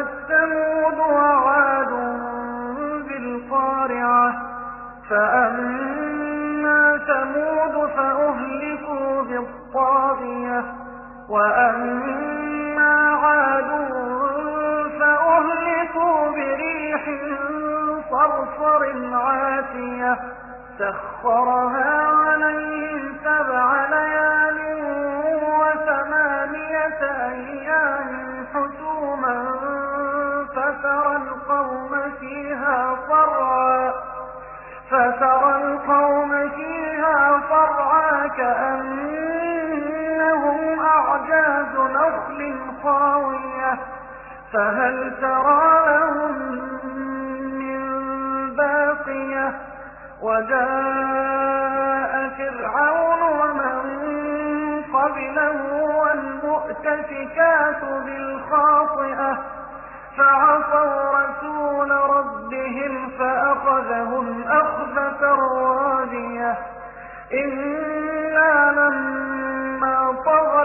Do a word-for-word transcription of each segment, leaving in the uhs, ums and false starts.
كذبت ثمود وعاد بالقارعة فأما ثمود فأهلكوا بالطاغية وأما عاد فأهلكوا بريح صرصر عاتية سخرها عليهم سبع ليال وثمانية أيام حسوما فترى القوم فيها صرعا فترى القوم فيها صرعا كأنهم أعجاز نخل خاوية فهل ترى لهم من باقية وجاء فرعون ومن قبله والمؤتفكات بالخاطئة فعصوا رسول ربهم فأخذهم أخذة رابية إنا لما طغى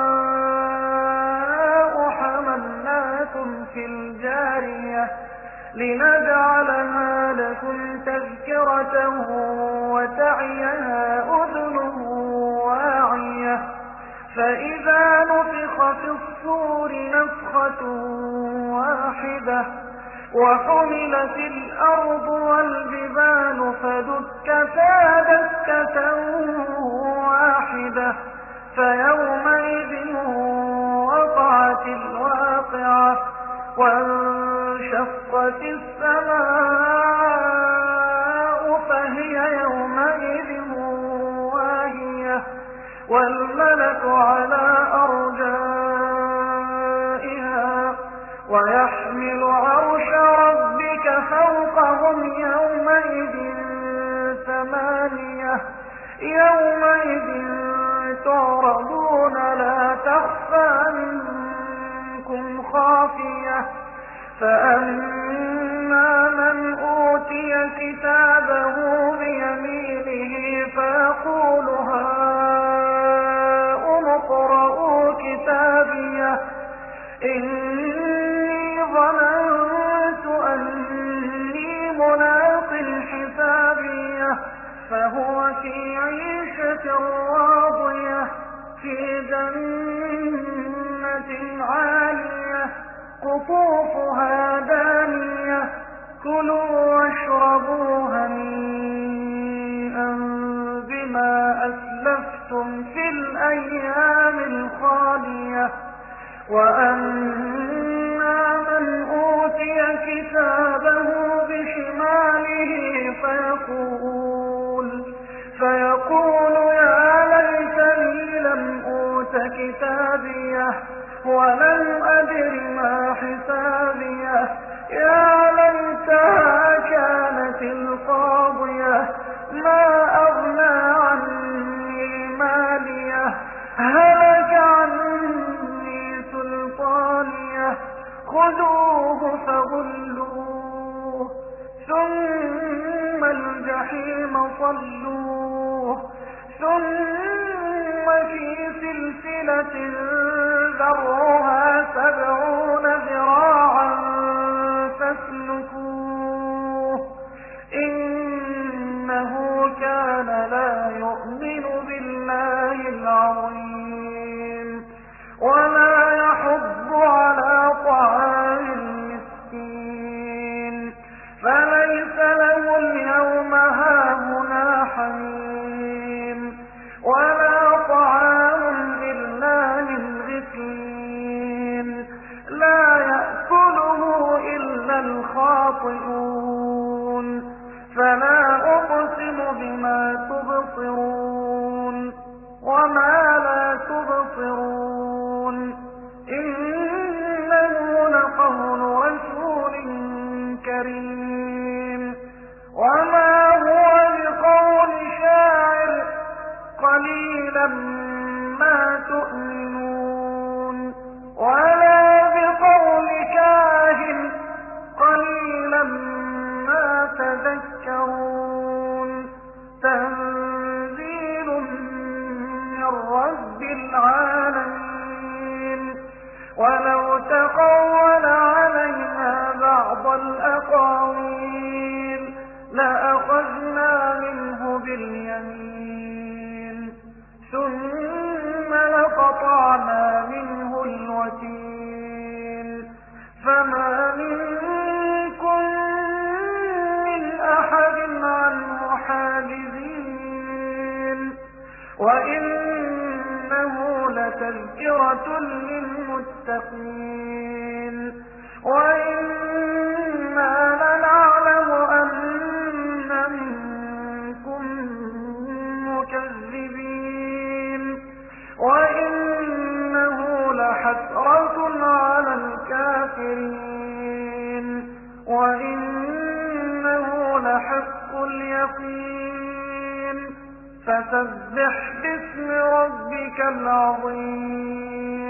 الماء حملناكم في الجارية لنجعلها لكم تذكرة وتعيها أذن واعية فإذا نفخ في الصور نفخة واحدة وحملت الأرض والجبال فدكتا دكة واحدة فيومئذ وقعت الواقعة وانشقت السماء فهي يومئذ واهية والملك على أرجائها ويحمل عرش ربك فوقهم يومئذ ثمانية يومئذ تعرضون لا تخفى منكم خافية فأما من أوتي كتابه بيمينه فيقول هاؤم اقرءوا كتابيه إني ظننت أني ملاق حسابيه فهو في عيشة راضية في جنة عالية قطوفها دانية كلوا واشربوا هنيئا بما أسلفتم في الأيام الخالية وأما من أوتي كتابه بشماله فيقول فيقول يا ليتني لم أوت كتابيه ولم أدر ما حسابيه يا ليتها كانت القاضية ما أغنى عني ماليه هلك عني سلطانيه خذوه فغلوه ثم الجحيم صلوه ثم في سلسلة ذرعها سبعون ذراعا فاسلكوه إنه كان لا يؤمن بالله العظيم ولا يحض على طعام المسكين فليس له اليوم هاهنا حميم ولا طعام إلا من غسلين لا يأكله إلا الخاطئون فلا أقسم بما تبصرون وما لا تبصرون إنه لقول رسول كريم وما هو بقول شاعر قليلا ما تؤمنون ولا بقول كاهن قليلا ما تذكرون تنزيل من رب العالمين ولو تقول عليهم وإنه لتذكرة للمتقين وإنا لنعلم أن منكم مكذبين وإنه لحسرة على الكافرين وإنه لحق اليقين فسبح باسم ربك العظيم